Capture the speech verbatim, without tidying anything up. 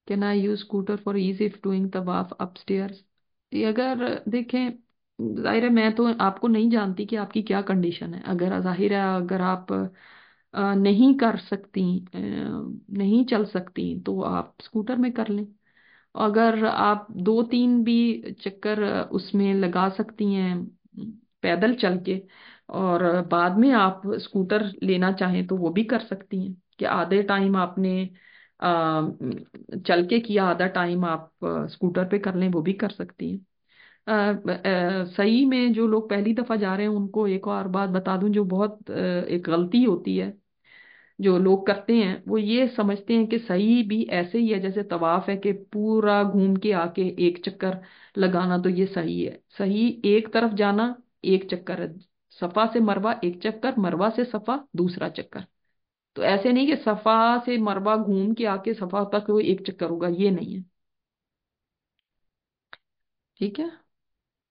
Can I use scooter for easy doing तवाफ upstairs? ये अगर देखें, जाहिर है मैं तो आपको नहीं जानती कि आपकी क्या कंडीशन है। अगर जाहिर है अगर आप अ, नहीं कर सकती, अ, नहीं चल सकती, तो आप स्कूटर में कर लें। अगर आप दो तीन भी चक्कर उसमें लगा सकती हैं पैदल चल के, और बाद में आप स्कूटर लेना चाहें तो वो भी कर सकती हैं कि आधे टाइम आपने आ, चल के किया, आधा टाइम आप अ, स्कूटर पे कर लें, वो भी कर सकती हैं। अ, अ, सही में जो लोग पहली दफा जा रहे हैं उनको एक और बात बता दूं, जो बहुत अ, एक गलती होती है जो लोग करते हैं, वो ये समझते हैं कि सही भी ऐसे ही है जैसे तवाफ है, कि पूरा घूम के आके एक चक्कर लगाना, तो ये सही है। सही एक तरफ जाना एक चक्कर है, सफा से मरवा एक चक्कर, मरवा से सफा दूसरा चक्कर। तो ऐसे नहीं कि सफा से मरवा घूम के आके सफा तक वो एक चक्कर होगा, ये नहीं है। ठीक है।